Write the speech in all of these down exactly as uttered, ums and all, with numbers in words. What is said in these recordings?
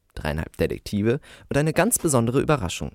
dreieinhalb Detektive und eine ganz besondere Überraschung.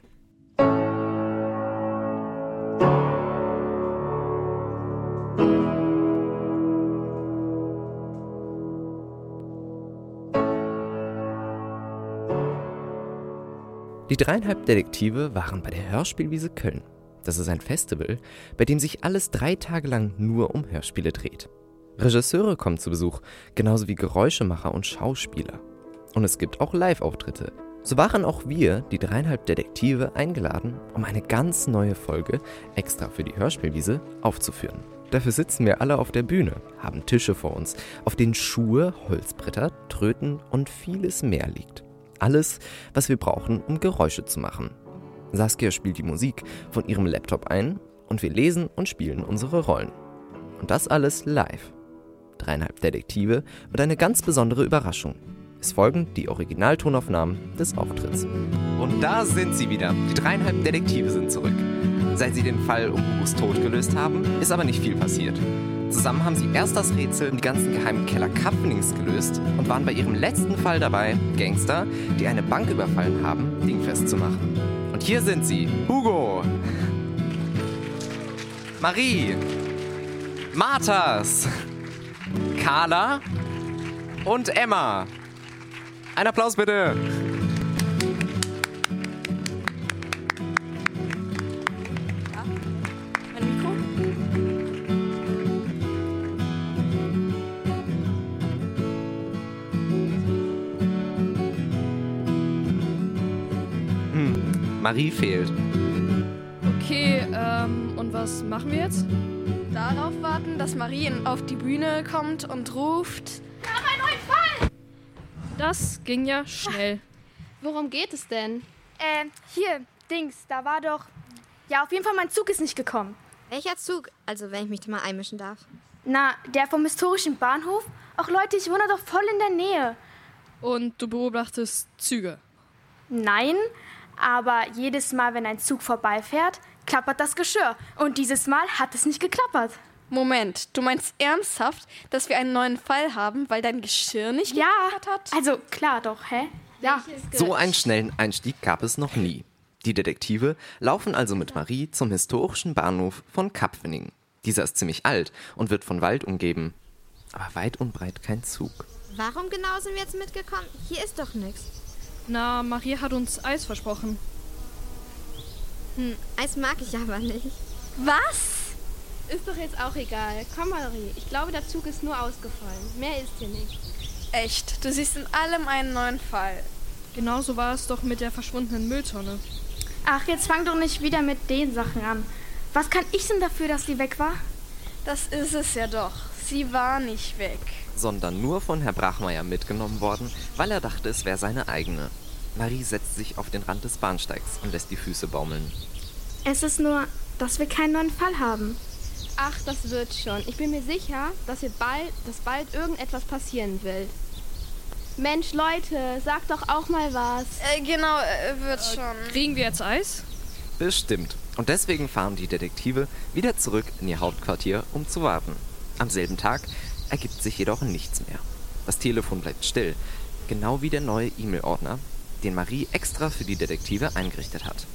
Die dreieinhalb Detektive waren bei der Hörspielwiese Köln. Das ist ein Festival, bei dem sich alles drei Tage lang nur um Hörspiele dreht. Regisseure kommen zu Besuch, genauso wie Geräuschemacher und Schauspieler. Und es gibt auch Live-Auftritte. So waren auch wir, die dreieinhalb Detektive, eingeladen, um eine ganz neue Folge, extra für die Hörspielwiese, aufzuführen. Dafür sitzen wir alle auf der Bühne, haben Tische vor uns, auf denen Schuhe, Holzbretter, Tröten und vieles mehr liegt. Alles, was wir brauchen, um Geräusche zu machen. Saskia spielt die Musik von ihrem Laptop ein und wir lesen und spielen unsere Rollen. Und das alles live. Dreieinhalb Detektive und eine ganz besondere Überraschung. Es folgen die Originaltonaufnahmen des Auftritts. Und da sind sie wieder. Die dreieinhalb Detektive sind zurück. Seit sie den Fall um Hugos Tod gelöst haben, ist aber nicht viel passiert. Zusammen haben sie erst das Rätsel in die ganzen geheimen Keller Kapfenings gelöst und waren bei ihrem letzten Fall dabei, Gangster, die eine Bank überfallen haben, dingfest zu machen. Und hier sind sie, Hugo, Marie, Marthas, Carla und Emma. Ein Applaus bitte. Mein Mikro? Hm, Marie fehlt. Okay, ähm, und was machen wir jetzt? Darauf warten, dass Marie auf die Bühne kommt und ruft: Wir haben einen neuen Fall! Das ging ja schnell. Worum geht es denn? Äh, hier, Dings, da war doch... Ja, auf jeden Fall, mein Zug ist nicht gekommen. Welcher Zug? Also, wenn ich mich da mal einmischen darf. Na, der vom historischen Bahnhof? Ach Leute, ich wohne doch voll in der Nähe. Und du beobachtest Züge? Nein, aber jedes Mal, wenn ein Zug vorbeifährt, klappert das Geschirr. Und dieses Mal hat es nicht geklappert. Moment, du meinst ernsthaft, dass wir einen neuen Fall haben, weil dein Geschirr nicht Ja, geklappert hat? also klar doch, hä? Ja. So einen schnellen Einstieg gab es noch nie. Die Detektive laufen also mit Marie zum historischen Bahnhof von Kapfenning. Dieser ist ziemlich alt und wird von Wald umgeben. Aber weit und breit kein Zug. Warum genau sind wir jetzt mitgekommen? Hier ist doch nichts. Na, Marie hat uns Eis versprochen. Hm, Eis mag ich aber nicht. Was? Ist doch jetzt auch egal. Komm, Marie, ich glaube, der Zug ist nur ausgefallen. Mehr ist hier nicht. Echt? Du siehst in allem einen neuen Fall. Genauso war es doch mit der verschwundenen Mülltonne. Ach, jetzt fang doch nicht wieder mit den Sachen an. Was kann ich denn dafür, dass die weg war? Das ist es ja doch. Sie war nicht weg. Sondern nur von Herr Brachmeier mitgenommen worden, weil er dachte, es wäre seine eigene. Marie setzt sich auf den Rand des Bahnsteigs und lässt die Füße baumeln. Es ist nur, dass wir keinen neuen Fall haben. Ach, das wird schon. Ich bin mir sicher, dass wir bald, dass bald irgendetwas passieren will. Mensch, Leute, sagt doch auch mal was. Äh, genau, äh, wird äh, schon. Kriegen wir jetzt Eis? Bestimmt. Und deswegen fahren die Detektive wieder zurück in ihr Hauptquartier, um zu warten. Am selben Tag ergibt sich jedoch nichts mehr. Das Telefon bleibt still, genau wie der neue E-Mail-Ordner, den Marie extra für die Detektive eingerichtet hat.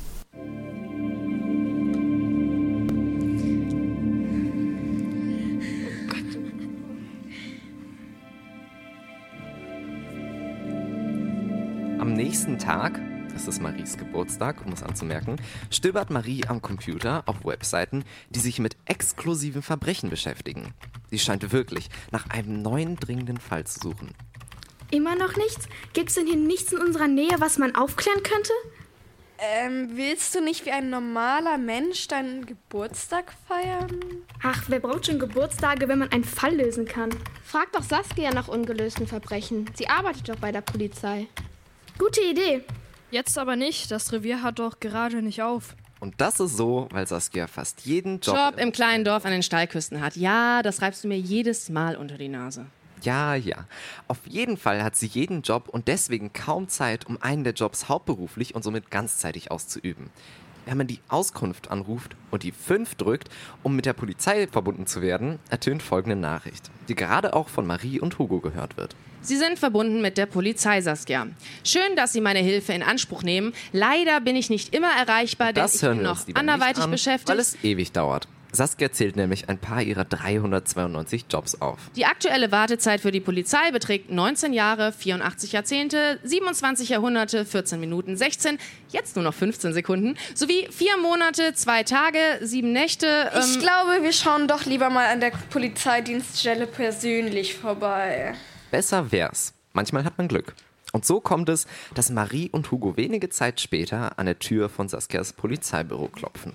Am nächsten Tag, es ist Maries Geburtstag, um es anzumerken, stöbert Marie am Computer auf Webseiten, die sich mit exklusiven Verbrechen beschäftigen. Sie scheint wirklich nach einem neuen dringenden Fall zu suchen. Immer noch nichts? Gibt's denn hier nichts in unserer Nähe, was man aufklären könnte? Ähm, willst du nicht wie ein normaler Mensch deinen Geburtstag feiern? Ach, wer braucht schon Geburtstage, wenn man einen Fall lösen kann? Frag doch Saskia nach ungelösten Verbrechen. Sie arbeitet doch bei der Polizei. Gute Idee. Jetzt aber nicht, das Revier hat doch gerade nicht auf. Und das ist so, weil Saskia fast jeden Job... Job im kleinen Dorf an den Steilküsten hat. Ja, das reibst du mir jedes Mal unter die Nase. Ja, ja. Auf jeden Fall hat sie jeden Job und deswegen kaum Zeit, um einen der Jobs hauptberuflich und somit ganzzeitig auszuüben. Wenn man die Auskunft anruft und die fünf drückt, um mit der Polizei verbunden zu werden, ertönt folgende Nachricht, die gerade auch von Marie und Hugo gehört wird. Sie sind verbunden mit der Polizei, Saskia. Schön, dass Sie meine Hilfe in Anspruch nehmen. Leider bin ich nicht immer erreichbar, denn Das ich hören bin wir noch uns lieber anderweitig nicht an, beschäftigt. weil es ewig dauert. Saskia zählt nämlich ein paar ihrer dreihundertzweiundneunzig Jobs auf. Die aktuelle Wartezeit für die Polizei beträgt neunzehn Jahre, vierundachtzig Jahrzehnte, siebenundzwanzig Jahrhunderte, vierzehn Minuten, sechzehn, jetzt nur noch fünfzehn Sekunden, sowie vier Monate, zwei Tage, sieben Nächte. Ähm ich glaube, wir schauen doch lieber mal an der Polizeidienststelle persönlich vorbei. Besser wär's. Manchmal hat man Glück. Und so kommt es, dass Marie und Hugo wenige Zeit später an der Tür von Saskias Polizeibüro klopfen.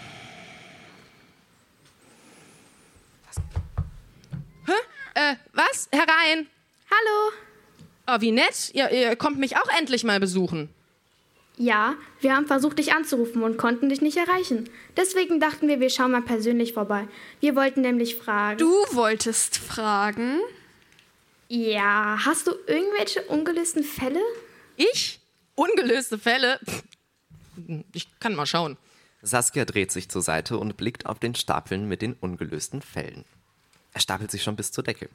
Hä? Äh, was? Herein! Hallo. Oh, wie nett. Ihr, ihr kommt mich auch endlich mal besuchen. Ja, wir haben versucht, dich anzurufen und konnten dich nicht erreichen. Deswegen dachten wir, wir schauen mal persönlich vorbei. Wir wollten nämlich fragen... Du wolltest fragen? Ja, hast du irgendwelche ungelösten Fälle? Ich? Ungelöste Fälle? Pff, ich kann mal schauen. Saskia dreht sich zur Seite und blickt auf den Stapeln mit den ungelösten Fällen. Er stapelt sich schon bis zur Decke.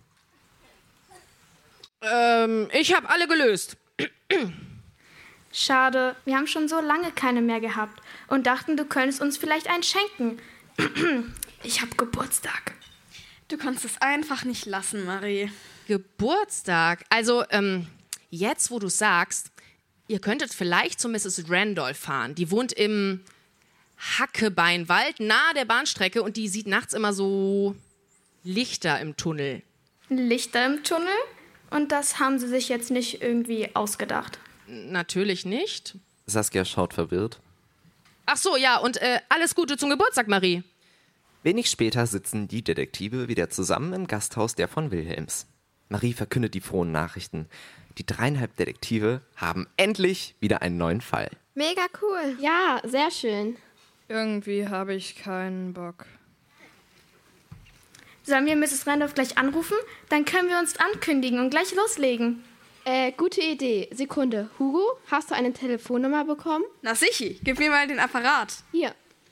Ähm, ich habe alle gelöst. Schade, wir haben schon so lange keine mehr gehabt und dachten, du könntest uns vielleicht einen schenken. Ich habe Geburtstag. Du kannst es einfach nicht lassen, Marie. Geburtstag? Also, ähm, jetzt, wo du sagst, ihr könntet vielleicht zu Misses Randolph fahren. Die wohnt im Hackebeinwald, nahe der Bahnstrecke, und die sieht nachts immer so Lichter im Tunnel. Lichter im Tunnel? Und das haben sie sich jetzt nicht irgendwie ausgedacht. Natürlich nicht. Saskia schaut verwirrt. Ach so, ja, und äh, alles Gute zum Geburtstag, Marie. Wenig später sitzen die Detektive wieder zusammen im Gasthaus der von Wilhelms. Marie verkündet die frohen Nachrichten. Die dreieinhalb Detektive haben endlich wieder einen neuen Fall. Mega cool. Ja, sehr schön. Irgendwie habe ich keinen Bock. Sollen wir Misses Randolph gleich anrufen? Dann können wir uns ankündigen und gleich loslegen. Äh, gute Idee. Sekunde. Hugo, hast du eine Telefonnummer bekommen? Na sicher, gib mir mal den Apparat. Hier.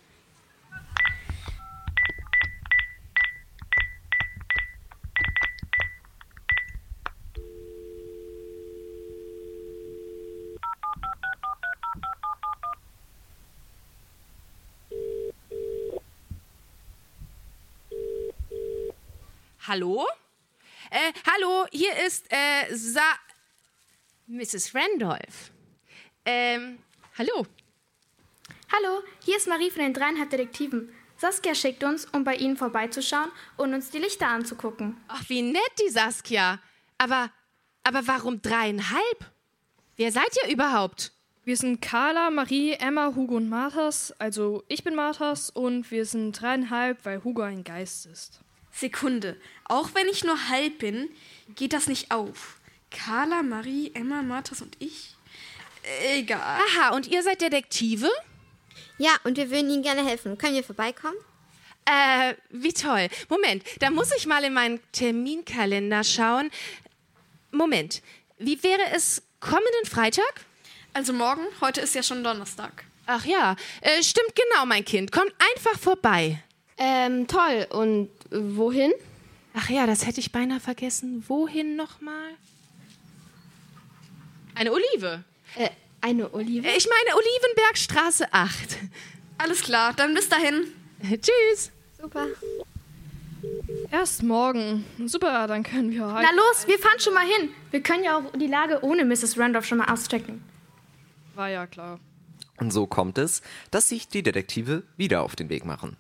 Hallo? Äh, hallo, hier ist, äh, Sa... Misses Randolph. Ähm, hallo. Hallo, hier ist Marie von den dreieinhalb Detektiven. Saskia schickt uns, um bei Ihnen vorbeizuschauen und uns die Lichter anzugucken. Ach, wie nett, die Saskia. Aber, aber warum dreieinhalb? Wer seid ihr überhaupt? Wir sind Carla, Marie, Emma, Hugo und Marthas. Also ich bin Marthas und wir sind dreieinhalb, weil Hugo ein Geist ist. Sekunde. Auch wenn ich nur halb bin, geht das nicht auf. Carla, Marie, Emma, Marthas und ich? Egal. Aha, und ihr seid Detektive? Ja, und wir würden Ihnen gerne helfen. Können wir vorbeikommen? Äh, wie toll. Moment, da muss ich mal in meinen Terminkalender schauen. Moment, wie wäre es kommenden Freitag? Also morgen, heute ist ja schon Donnerstag. Ach ja, äh, stimmt genau, mein Kind. Kommt einfach vorbei. Ähm, toll. Und äh, wohin? Ach ja, das hätte ich beinahe vergessen. Wohin nochmal? Eine Olive. Äh, eine Olive? Ich meine Olivenbergstraße acht. Alles klar, dann bis dahin. Tschüss. Super. Erst morgen. Super, dann können wir heute... Na los, wir fahren schon mal hin. Wir können ja auch die Lage ohne Misses Randolph schon mal auschecken. War ja klar. Und so kommt es, dass sich die Detektive wieder auf den Weg machen.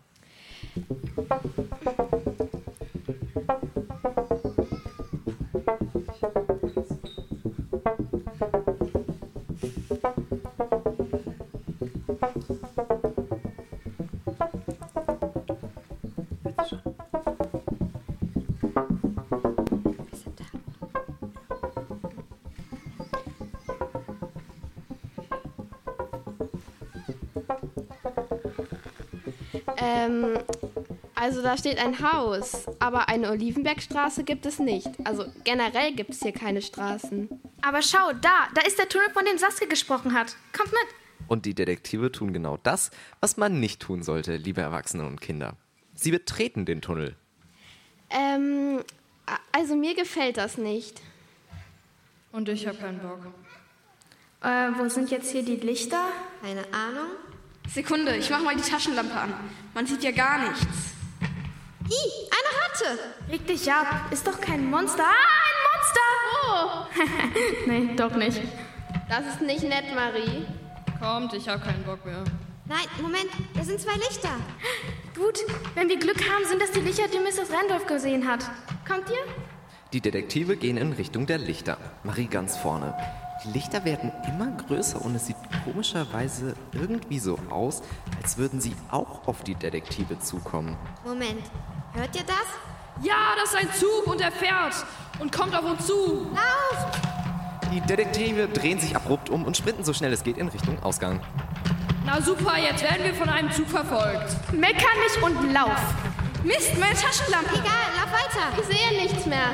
Ähm, also da steht ein Haus, aber eine Olivenbergstraße gibt es nicht. Also generell gibt es hier keine Straßen. Aber schau, da, da ist der Tunnel, von dem Saskia gesprochen hat. Kommt mit. Und die Detektive tun genau das, was man nicht tun sollte, liebe Erwachsene und Kinder. Sie betreten den Tunnel. Ähm, also mir gefällt das nicht. Und ich habe keinen Bock. Äh, wo sind jetzt hier die Lichter? Keine Ahnung. Sekunde, ich mach mal die Taschenlampe an. Man sieht ja gar nichts. Ih, eine Ratte. Reg dich ab. Ist doch kein Monster. Ah, ein Monster! Oh! Nee, doch nicht. Das ist nicht nett, Marie. Kommt, ich habe keinen Bock mehr. Nein, Moment, da sind zwei Lichter. Gut, wenn wir Glück haben, sind das die Lichter, die Misses Randolph gesehen hat. Kommt ihr? Die Detektive gehen in Richtung der Lichter. Marie ganz vorne. Die Lichter werden immer größer und es sieht komischerweise irgendwie so aus, als würden sie auch auf die Detektive zukommen. Moment, hört ihr das? Ja, das ist ein Zug und er fährt und kommt auf uns zu. Lauft! Die Detektive drehen sich abrupt um und sprinten so schnell es geht in Richtung Ausgang. Na super, jetzt werden wir von einem Zug verfolgt. Mecker nicht und lauf. Mist, meine Taschenlampe. Egal, lauf weiter. Ich sehe nichts mehr.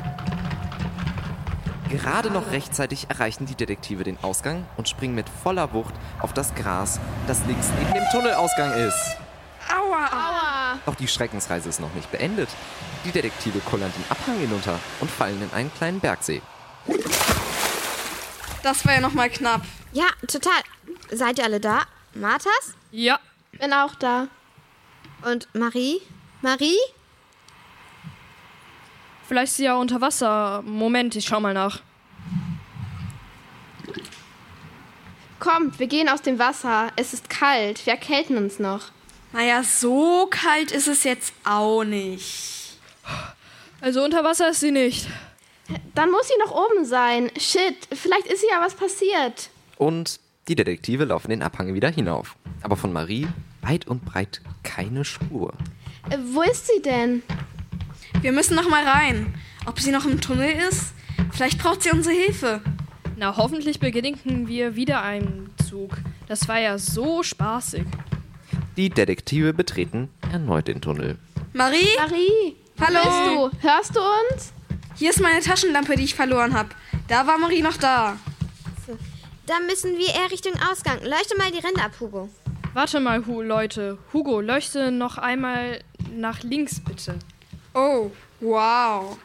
Gerade noch rechtzeitig erreichen die Detektive den Ausgang und springen mit voller Wucht auf das Gras, das links neben dem Tunnelausgang ist. Aua. Aua. Doch die Schreckensreise ist noch nicht beendet. Die Detektive kullern den Abhang hinunter und fallen in einen kleinen Bergsee. Das war ja noch mal knapp. Ja, total. Seid ihr alle da? Marthas? Ja. Bin auch da. Und Marie? Marie? Vielleicht ist sie ja unter Wasser. Moment, ich schau mal nach. Kommt, wir gehen aus dem Wasser. Es ist kalt. Wir erkälten uns noch. Naja, so kalt ist es jetzt auch nicht. Also unter Wasser ist sie nicht. Dann muss sie noch oben sein. Shit, vielleicht ist ihr ja was passiert. Und die Detektive laufen den Abhang wieder hinauf. Aber von Marie weit und breit keine Spur. Äh, wo ist sie denn? Wir müssen noch mal rein. Ob sie noch im Tunnel ist? Vielleicht braucht sie unsere Hilfe. Na, hoffentlich begegnen wir wieder einem Zug. Das war ja so spaßig. Die Detektive betreten erneut den Tunnel. Marie? Marie, Hallo? wo bist du? Hörst du uns? Hier ist meine Taschenlampe, die ich verloren habe. Da war Marie noch da. Dann müssen wir eher Richtung Ausgang. Leuchte mal die Ränder ab, Hugo. Warte mal, Hu Leute. Hugo, leuchte noch einmal nach links, bitte. Oh, wow.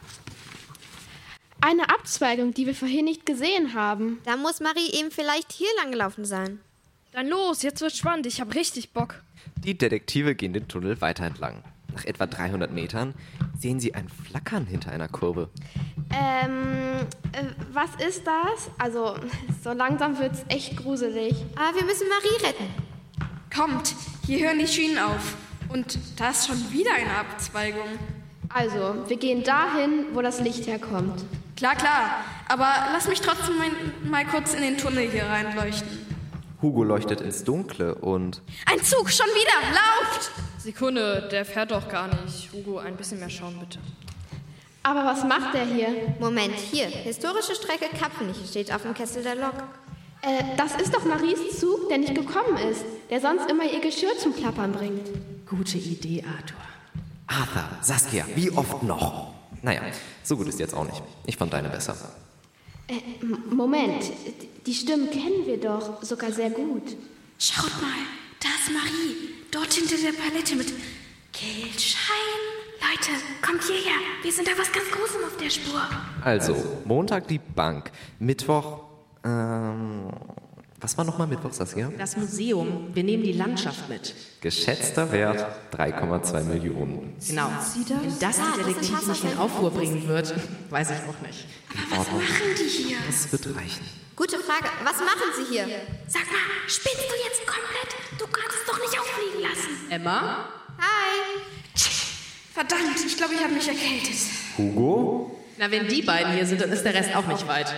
Eine Abzweigung, die wir vorhin nicht gesehen haben. Da muss Marie eben vielleicht hier lang gelaufen sein. Dann los, jetzt wird's spannend. Ich hab richtig Bock. Die Detektive gehen den Tunnel weiter entlang. Nach etwa dreihundert Metern sehen sie ein Flackern hinter einer Kurve. Ähm, äh, was ist das? Also, so langsam wird's echt gruselig. Aber wir müssen Marie retten. Kommt, hier hören die Schienen auf. Und da ist schon wieder eine Abzweigung. Also, wir gehen dahin, wo das Licht herkommt. Klar, klar. Aber lass mich trotzdem mal, mal kurz in den Tunnel hier reinleuchten. Hugo leuchtet ins Dunkle und Ein Zug, schon wieder. Lauft! Sekunde, der fährt doch gar nicht. Hugo, ein bisschen mehr schauen, bitte. Aber was macht der hier? Moment, hier. Historische Strecke Kapfenich steht auf dem Kessel der Lok. Äh, das ist doch Maries Zug, der nicht gekommen ist, der sonst immer ihr Geschirr zum Klappern bringt. Gute Idee, Arthur. Arthur, Saskia, wie oft noch? Naja, so gut ist jetzt auch nicht. Ich fand deine besser. Äh, M- Moment, die Stimmen kennen wir doch sogar sehr gut. Schaut mal, da ist Marie. Dort hinter der Palette mit Geldschein. Leute, kommt hierher. Wir sind da was ganz Großem auf der Spur. Also, Montag die Bank, Mittwoch, ähm, was war nochmal Mittwoch, Saskia? Das Museum, wir nehmen die Landschaft mit. Geschätzter Wert drei Komma zwei Millionen. Genau. Wenn das die Detektiv nicht in Aufruhr bringen wird, weiß ich auch nicht. Aber was machen die hier? Das wird reichen. Gute Frage. Was machen Sie hier? Sag mal, spinnst du jetzt komplett? Du kannst es doch nicht auffliegen lassen. Emma? Hi. Verdammt, ich glaube, ich habe mich erkältet. Hugo? Na, wenn die beiden hier sind, dann ist der Rest auch nicht weit.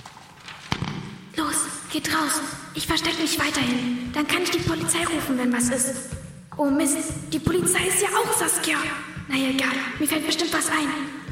Los, geht raus. Ich verstecke mich weiterhin. Dann kann ich die Polizei rufen, wenn was ist. Oh Mist, die Polizei ist ja auch Saskia. Naja, egal, mir fällt bestimmt was ein.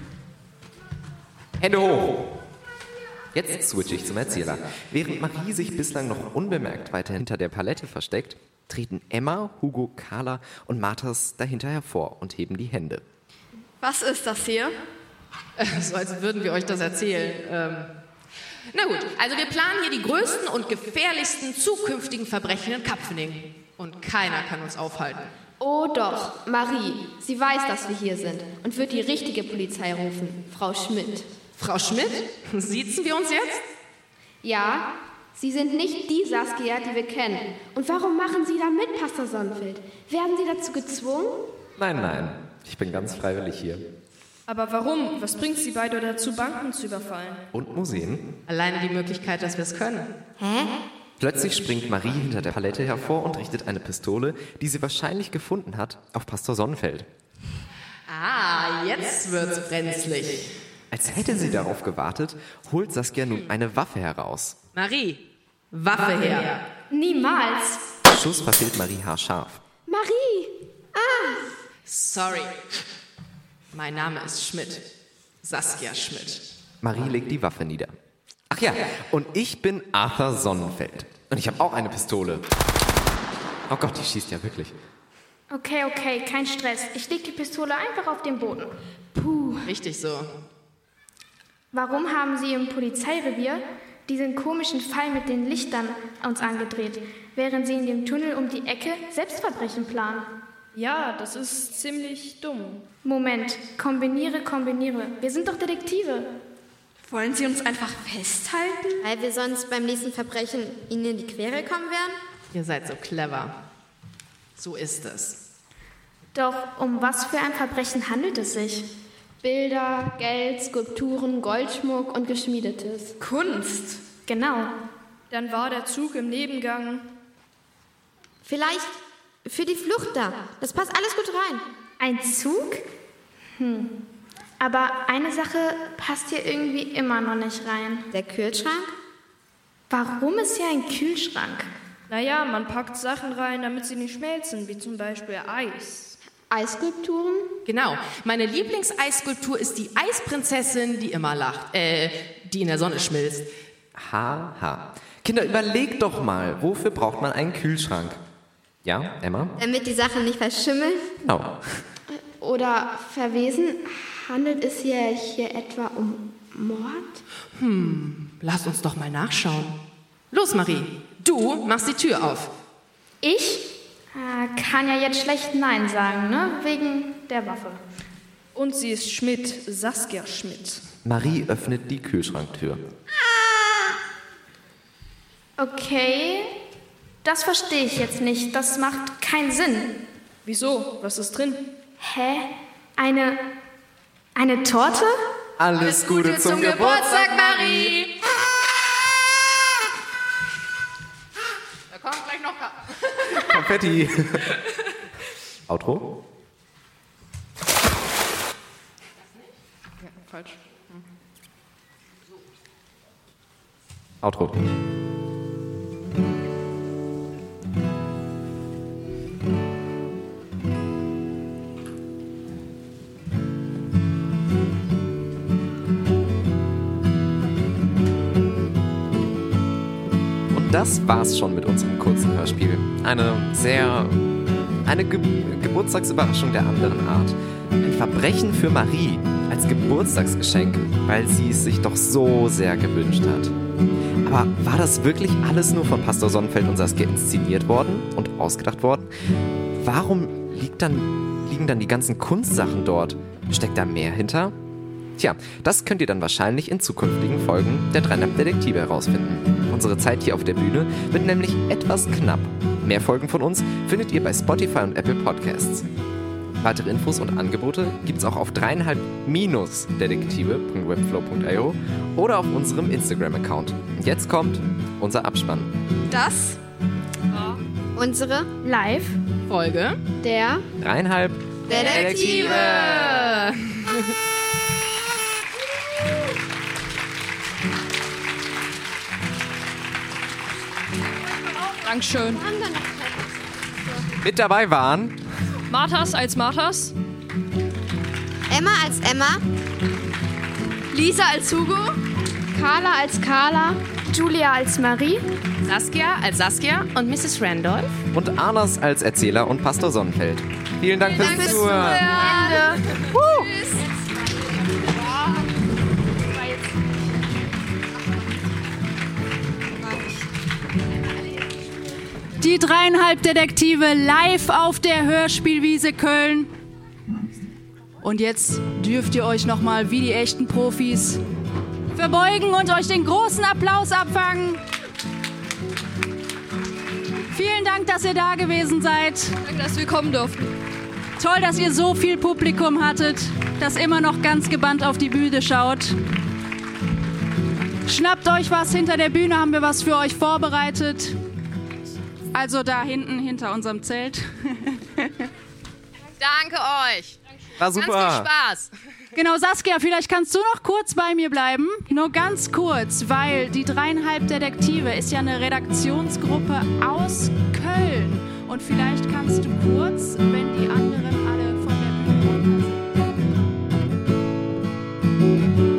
Hände hoch! Jetzt switche ich zum Erzähler. Während Marie sich bislang noch unbemerkt weiter hinter der Palette versteckt, treten Emma, Hugo, Carla und Marthas dahinter hervor und heben die Hände. Was ist das hier? So als würden wir euch das erzählen. Ähm, Na gut, also wir planen hier die größten und gefährlichsten zukünftigen Verbrechen in Kapfenning. Und keiner kann uns aufhalten. Oh doch, Marie, sie weiß, dass wir hier sind und wird die richtige Polizei rufen, Frau Schmidt. Frau Schmidt? Siezen wir uns jetzt? Ja, Sie sind nicht die Saskia, die wir kennen. Und warum machen Sie da mit, Pastor Sonnenfeld? Werden Sie dazu gezwungen? Nein, nein, ich bin ganz freiwillig hier. Aber warum? Was bringt Sie beide dazu, Banken zu überfallen? Und Museen? Alleine die Möglichkeit, dass wir es können. Hä? Plötzlich springt Marie hinter der Palette hervor und richtet eine Pistole, die sie wahrscheinlich gefunden hat, auf Pastor Sonnenfeld. Ah, jetzt wird's brenzlig. Als hätte sie darauf gewartet, holt Saskia nun eine Waffe heraus. Marie, Waffe her. Niemals. Schuss verfehlt Marie haarscharf. Marie! Sorry. Mein Name ist Schmidt. Saskia Schmidt. Marie legt die Waffe nieder. Ach ja, und ich bin Arthur Sonnenfeld. Und ich habe auch eine Pistole. Oh Gott, die schießt ja wirklich. Okay, okay, kein Stress. Ich leg die Pistole einfach auf den Boden. Puh. Richtig so. Warum haben Sie im Polizeirevier diesen komischen Fall mit den Lichtern uns angedreht, während Sie in dem Tunnel um die Ecke Selbstverbrechen planen? Ja, das ist ziemlich dumm. Moment, kombiniere, kombiniere. Wir sind doch Detektive. Wollen Sie uns einfach festhalten? Weil wir sonst beim nächsten Verbrechen Ihnen in die Quere kommen werden? Ihr seid so clever. So ist es. Doch um was für ein Verbrechen handelt es sich? Bilder, Geld, Skulpturen, Goldschmuck und Geschmiedetes. Kunst. Genau. Dann war der Zug im Nebengang. Vielleicht für die Flucht da. Das passt alles gut rein. Ein Zug? Hm. Aber eine Sache passt hier irgendwie immer noch nicht rein. Der Kühlschrank? Warum ist hier ein Kühlschrank? Naja, man packt Sachen rein, damit sie nicht schmelzen, wie zum Beispiel Eis. Eisskulpturen? Genau. Meine Lieblingseisskulptur ist die Eisprinzessin, die immer lacht. Äh, die in der Sonne schmilzt. Ha, ha. Kinder, überlegt doch mal, wofür braucht man einen Kühlschrank? Ja, Emma? Damit die Sachen nicht verschimmeln? Genau. Oder verwesen? Handelt es hier, hier etwa um Mord? Hm, lasst uns doch mal nachschauen. Los, Marie, du machst die Tür auf. Ich? Äh, kann ja jetzt schlecht Nein sagen, ne? Wegen der Waffe. Und sie ist Schmidt, Saskia Schmidt. Marie öffnet die Kühlschranktür. Okay, das verstehe ich jetzt nicht. Das macht keinen Sinn. Wieso? Was ist drin? Hä? Eine... eine Torte? Alles, Gute, zum, Geburtstag, Marie! Da kommt gleich noch Konfetti. Outro? Ja, falsch. Hm. Outro. Das war's schon mit unserem kurzen Hörspiel. Eine sehr... eine Ge Geburtstagsüberraschung der anderen Art. Ein Verbrechen für Marie als Geburtstagsgeschenk, weil sie es sich doch so sehr gewünscht hat. Aber war das wirklich alles nur von Pastor Sonnenfeld und Saskia inszeniert worden und ausgedacht worden? Warum liegt dann, liegen dann die ganzen Kunstsachen dort? Steckt da mehr hinter? Tja, das könnt ihr dann wahrscheinlich in zukünftigen Folgen der Dreieinhalb Detektive herausfinden. Unsere Zeit hier auf der Bühne wird nämlich etwas knapp. Mehr Folgen von uns findet ihr bei Spotify und Apple Podcasts. Weitere Infos und Angebote gibt's auch auf dreieinhalb detektive punkt webflow punkt io oder auf unserem Instagram-Account. Und jetzt kommt unser Abspann. Das Unsere Live. Folge Der Dreieinhalb Detektive. Dankeschön. Mit dabei waren Marthas als Marthas. Emma als Emma. Lisa als Hugo. Carla als Carla. Julia als Marie. Saskia als Saskia und Misses Randolph. und Arnas als Erzähler und Pastor Sonnenfeld. Vielen Dank fürs Fürs Zuhören. Zuhören. Tschüss. Die dreieinhalb Detektive live auf der Hörspielwiese Köln. Und jetzt dürft ihr euch nochmal wie die echten Profis verbeugen und euch den großen Applaus abfangen. Vielen Dank, dass ihr da gewesen seid. Danke, dass wir kommen durften. Toll, dass ihr so viel Publikum hattet, das immer noch ganz gebannt auf die Bühne schaut. Schnappt euch was, hinter der Bühne haben wir was für euch vorbereitet. Also da hinten, hinter unserem Zelt. Danke euch. War super. Ganz viel Spaß. Genau, Saskia, vielleicht kannst du noch kurz bei mir bleiben. Nur ganz kurz, weil die dreieinhalb Detektive ist ja eine Redaktionsgruppe aus Köln. Und vielleicht kannst du kurz, wenn die anderen alle von der Bühne runter sind.